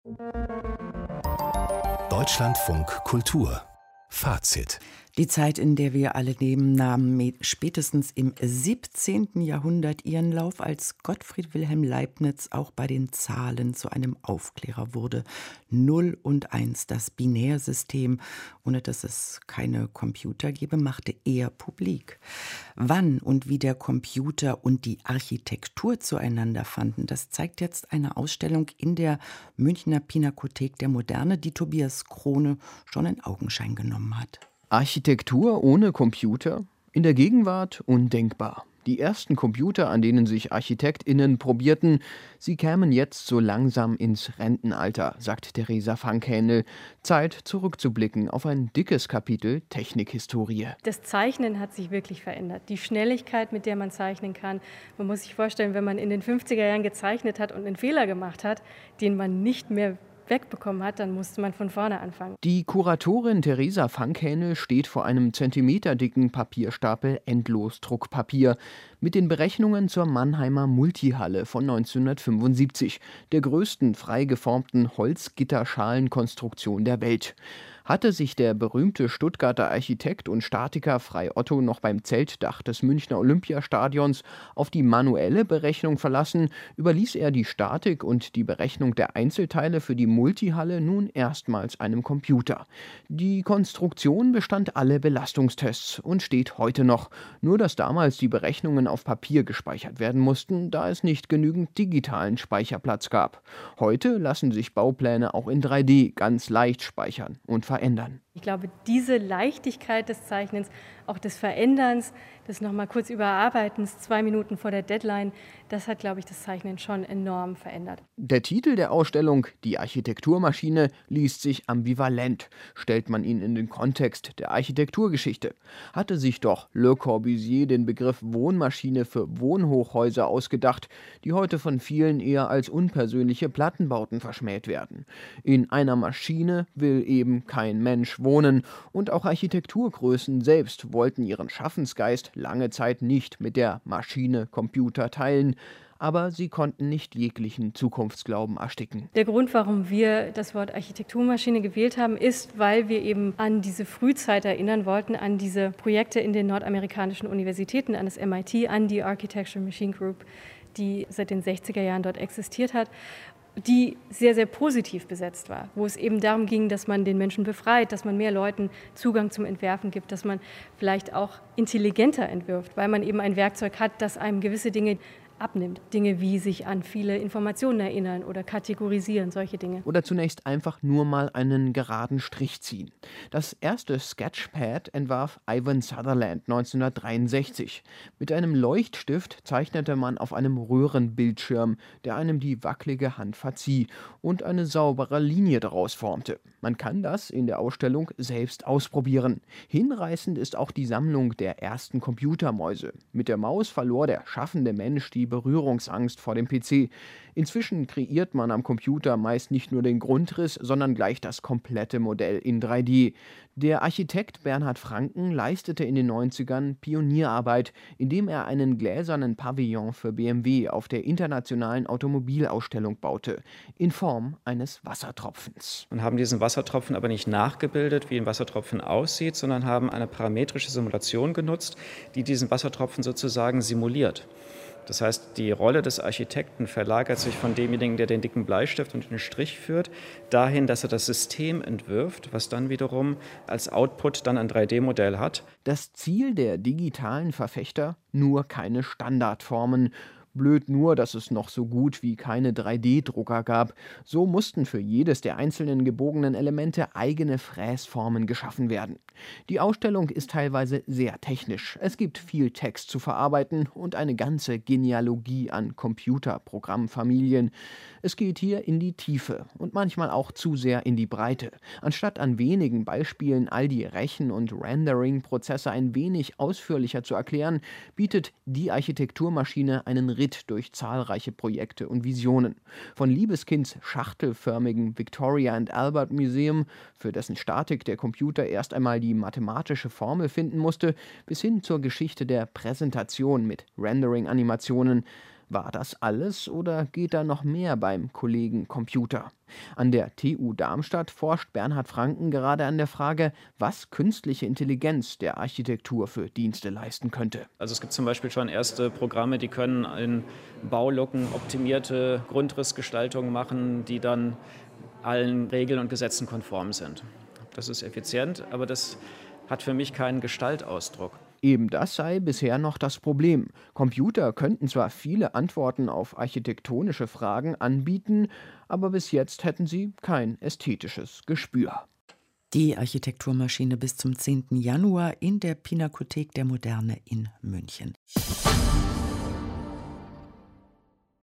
Deutschlandfunk Kultur Fazit. Die Zeit, in der wir alle leben, nahm spätestens im 17. Jahrhundert ihren Lauf, als Gottfried Wilhelm Leibniz auch bei den Zahlen zu einem Aufklärer wurde. 0 und 1, das Binärsystem, ohne dass es keine Computer gäbe, machte er publik. Wann und wie der Computer und die Architektur zueinander fanden, das zeigt jetzt eine Ausstellung in der Münchner Pinakothek der Moderne, die Tobias Krone schon in Augenschein genommen hat. Architektur ohne Computer? In der Gegenwart undenkbar. Die ersten Computer, an denen sich ArchitektInnen probierten, sie kämen jetzt so langsam ins Rentenalter, sagt Theresa Fankhänel. Zeit, zurückzublicken auf ein dickes Kapitel Technikhistorie. Das Zeichnen hat sich wirklich verändert. Die Schnelligkeit, mit der man zeichnen kann. Man muss sich vorstellen, wenn man in den 50er Jahren gezeichnet hat und einen Fehler gemacht hat, den man nicht mehr wegbekommen hat, dann musste man von vorne anfangen. Die Kuratorin Theresa Fankhänel steht vor einem zentimeterdicken Papierstapel Endlosdruckpapier mit den Berechnungen zur Mannheimer Multihalle von 1975, der größten frei geformten Holzgitterschalenkonstruktion der Welt. Hatte sich der berühmte Stuttgarter Architekt und Statiker Frei Otto noch beim Zeltdach des Münchner Olympiastadions auf die manuelle Berechnung verlassen, überließ er die Statik und die Berechnung der Einzelteile für die Multihalle nun erstmals einem Computer. Die Konstruktion bestand alle Belastungstests und steht heute noch, nur dass damals die Berechnungen auf Papier gespeichert werden mussten, da es nicht genügend digitalen Speicherplatz gab. Heute lassen sich Baupläne auch in 3D ganz leicht speichern und verändern. Ich glaube, diese Leichtigkeit des Zeichnens, auch des Veränderns, des nochmal kurz Überarbeitens, 2 Minuten vor der Deadline, das hat, glaube ich, das Zeichnen schon enorm verändert. Der Titel der Ausstellung, Die Architekturmaschine, liest sich ambivalent. Stellt man ihn in den Kontext der Architekturgeschichte. Hatte sich doch Le Corbusier den Begriff Wohnmaschine für Wohnhochhäuser ausgedacht, die heute von vielen eher als unpersönliche Plattenbauten verschmäht werden. In einer Maschine will eben kein Mensch wohnen, und auch Architekturgrößen selbst wollten ihren Schaffensgeist lange Zeit nicht mit der Maschine Computer teilen, aber sie konnten nicht jeglichen Zukunftsglauben ersticken. Der Grund, warum wir das Wort Architekturmaschine gewählt haben, ist, weil wir eben an diese Frühzeit erinnern wollten, an diese Projekte in den nordamerikanischen Universitäten, an das MIT, an die Architecture Machine Group, die seit den 60er Jahren dort existiert hat, die sehr, sehr positiv besetzt war, wo es eben darum ging, dass man den Menschen befreit, dass man mehr Leuten Zugang zum Entwerfen gibt, dass man vielleicht auch intelligenter entwirft, weil man eben ein Werkzeug hat, das einem gewisse Dinge abnimmt. Dinge wie sich an viele Informationen erinnern oder kategorisieren, solche Dinge. Oder zunächst einfach nur mal einen geraden Strich ziehen. Das erste Sketchpad entwarf Ivan Sutherland 1963. Mit einem Leuchtstift zeichnete man auf einem Röhrenbildschirm, der einem die wackelige Hand verzieh und eine saubere Linie daraus formte. Man kann das in der Ausstellung selbst ausprobieren. Hinreißend ist auch die Sammlung der ersten Computermäuse. Mit der Maus verlor der schaffende Mensch die Berührungsangst vor dem PC. Inzwischen kreiert man am Computer meist nicht nur den Grundriss, sondern gleich das komplette Modell in 3D. Der Architekt Bernhard Franken leistete in den 90ern Pionierarbeit, indem er einen gläsernen Pavillon für BMW auf der internationalen Automobilausstellung baute, in Form eines Wassertropfens. Und haben diesen Wassertropfen aber nicht nachgebildet, wie ein Wassertropfen aussieht, sondern haben eine parametrische Simulation genutzt, die diesen Wassertropfen sozusagen simuliert. Das heißt, die Rolle des Architekten verlagert sich von demjenigen, der den dicken Bleistift und den Strich führt, dahin, dass er das System entwirft, was dann wiederum als Output dann ein 3D-Modell hat. Das Ziel der digitalen Verfechter? Nur keine Standardformen. Blöd nur, dass es noch so gut wie keine 3D-Drucker gab. So mussten für jedes der einzelnen gebogenen Elemente eigene Fräsformen geschaffen werden. Die Ausstellung ist teilweise sehr technisch. Es gibt viel Text zu verarbeiten und eine ganze Genealogie an Computerprogrammfamilien. Es geht hier in die Tiefe und manchmal auch zu sehr in die Breite. Anstatt an wenigen Beispielen all die Rechen- und Rendering-Prozesse ein wenig ausführlicher zu erklären, bietet die Architekturmaschine einen Ritt durch zahlreiche Projekte und Visionen. Von Liebeskinds schachtelförmigen Victoria and Albert Museum, für dessen Statik der Computer erst einmal die mathematische Formel finden musste, bis hin zur Geschichte der Präsentation mit Rendering-Animationen. War das alles oder geht da noch mehr beim Kollegen Computer? An der TU Darmstadt forscht Bernhard Franken gerade an der Frage, was künstliche Intelligenz der Architektur für Dienste leisten könnte. Also es gibt zum Beispiel schon erste Programme, die können in Baulucken optimierte Grundrissgestaltungen machen, die dann allen Regeln und Gesetzen konform sind. Das ist effizient, aber das hat für mich keinen Gestaltausdruck. Eben das sei bisher noch das Problem. Computer könnten zwar viele Antworten auf architektonische Fragen anbieten, aber bis jetzt hätten sie kein ästhetisches Gespür. Die Architekturmaschine bis zum 10. Januar in der Pinakothek der Moderne in München.